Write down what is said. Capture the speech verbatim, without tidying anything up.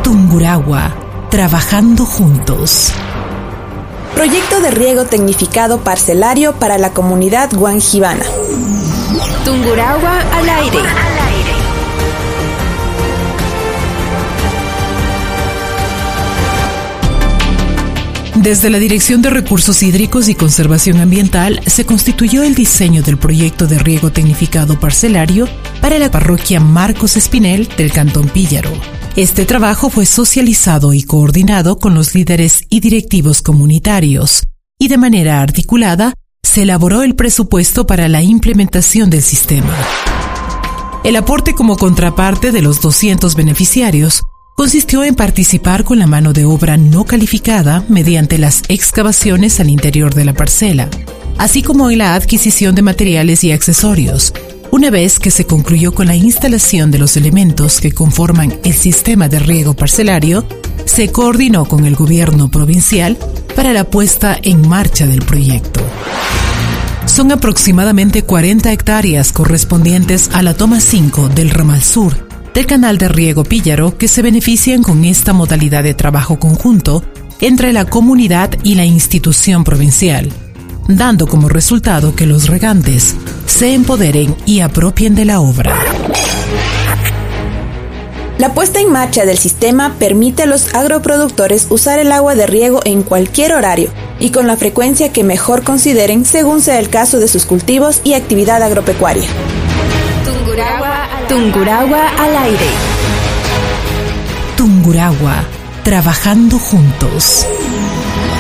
Tungurahua, trabajando juntos. Proyecto de riego tecnificado parcelario para la comunidad guanjibana. Tungurahua al aire. Desde la Dirección de Recursos Hídricos y Conservación Ambiental se constituyó el diseño del proyecto de riego tecnificado parcelario para la parroquia Marcos Espinel del Cantón Píllaro. Este trabajo fue socializado y coordinado con los líderes y directivos comunitarios, y de manera articulada se elaboró el presupuesto para la implementación del sistema. El aporte como contraparte de los doscientos beneficiarios consistió en participar con la mano de obra no calificada mediante las excavaciones al interior de la parcela, así como en la adquisición de materiales y accesorios. Una vez que se concluyó con la instalación de los elementos que conforman el sistema de riego parcelario, se coordinó con el gobierno provincial para la puesta en marcha del proyecto. Son aproximadamente cuarenta hectáreas correspondientes a la toma cinco del ramal sur del canal de riego Píllaro que se benefician con esta modalidad de trabajo conjunto entre la comunidad y la institución provincial, dando como resultado que los regantes se empoderen y apropien de la obra. La puesta en marcha del sistema permite a los agroproductores usar el agua de riego en cualquier horario y con la frecuencia que mejor consideren según sea el caso de sus cultivos y actividad agropecuaria. Tungurahua, Tungurahua al aire. Tungurahua, trabajando juntos.